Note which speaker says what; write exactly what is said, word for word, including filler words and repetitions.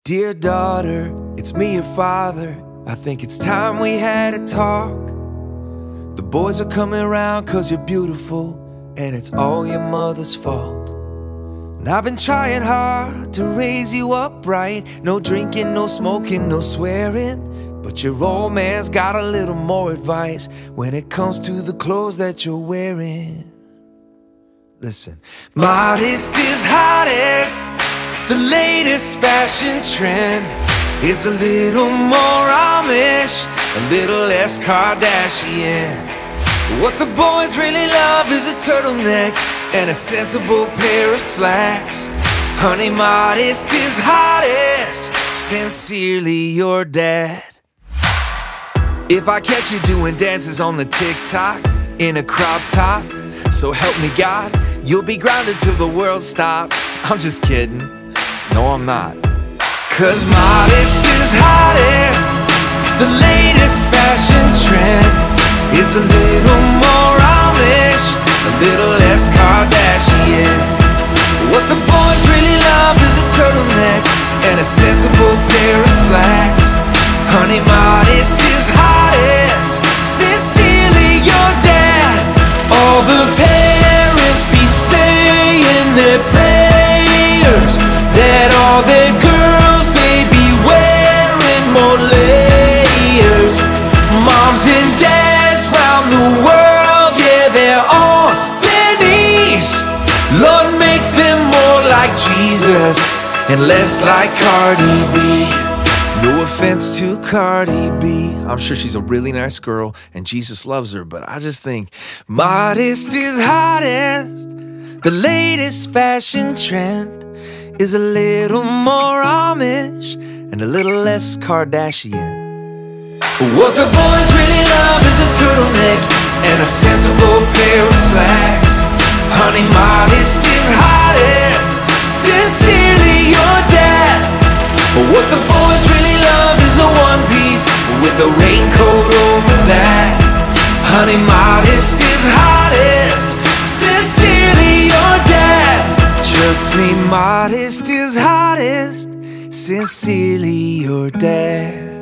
Speaker 1: Dear daughter, it's me, your father. I think it's time we had a talk. The boys are coming around cause you're beautiful, and it's all your mother's fault. And I've been trying hard to raise you up right. No drinking, no smoking, no swearing. But your old man's got a little more advice when it comes to the clothes that you're wearing. Listen, modest is hottest. The latest fashion trend is a little more Amish, a little less Kardashian. What the boys really love is a turtleneck and a sensible pair of slacks. Honey, modest is hottest. Sincerely, your dad. If I catch you doing dances on the TikTok in a crop top, so help me God, you'll be grounded till the world stops. I'm just kidding. No, I'm not. Cause modest is hottest. The latest fashion trend is a little more Amish, a little less Kardashian. What the boys really love is a turtleneck and a sensible pair of slacks. Honey, modest is hottest. Sincerely, your dad. All the parents be saying they're players, that all their girls, they be wearing more layers. Moms and dads round the world, yeah, they're on their knees. Lord, make them more like Jesus and less like Cardi B. No offense to Cardi B, I'm sure she's a really nice girl and Jesus loves her, but I just think modest is hottest. The latest fashion trend is a little more Amish and a little less Kardashian. What the boys really love is a turtleneck and a sensible pair of slacks. Honey, modest is hottest. Sincerely, your dad. What the boys really love is a one piece with a raincoat over that. Honey, modest is hottest. Sincerely, your dad. Trust me, modest is hottest. Sincerely, your dad.